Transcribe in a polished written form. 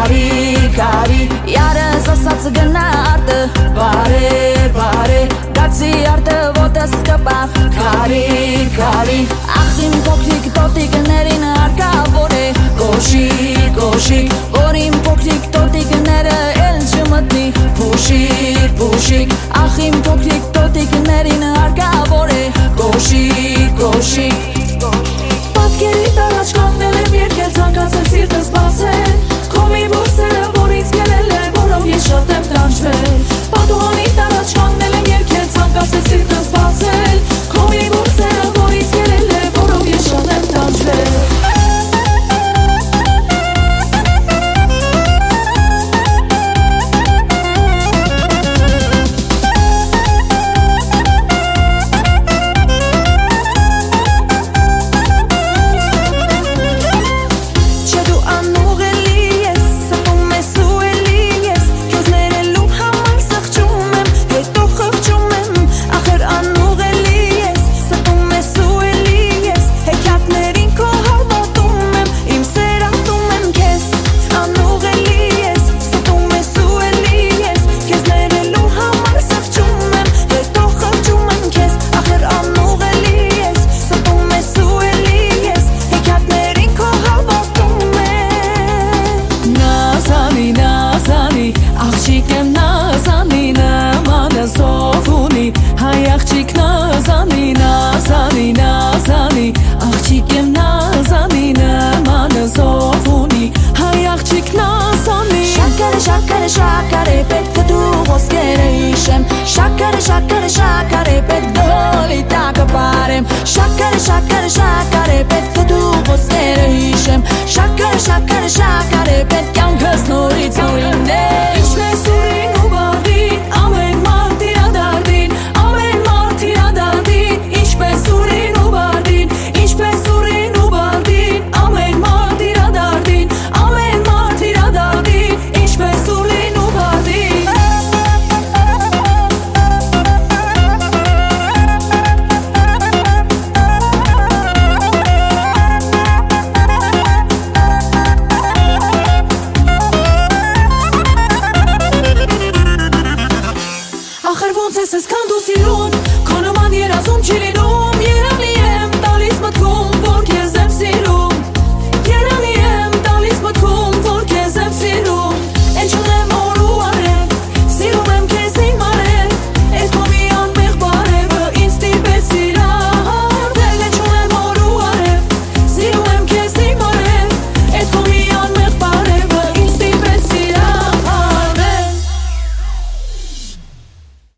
Կարի, յարս ասաց գնա արտը Վարե, դարձի արտը ոտս կպավ Կարի, ախ իմ փոքրիկ տոտիկներին հարկավոր է Կոշիկ, որ իմ փոքրիկ տոտիկները էլ չմտնի Փուշիկ, ախ իմ փոքրիկ տոտիկներին հարկավոր է Կոշիկ Պատկերի տարած կանգնել եմ երկել ցանկացել սիրտս բացել Քոմի բուսերը որից կելել է որով ես շատ եմ տանջվել Պատուհանի տարած կանգնել եմ երկել ցանկացել սիրտս բացել Քոմի բուսերը որից կելել է որով ես շատ եմ տանջվել Շակարե պետք դու ոսկերը հիշեմ Շակարե պետք դոլի տակը պարեմ Շակարե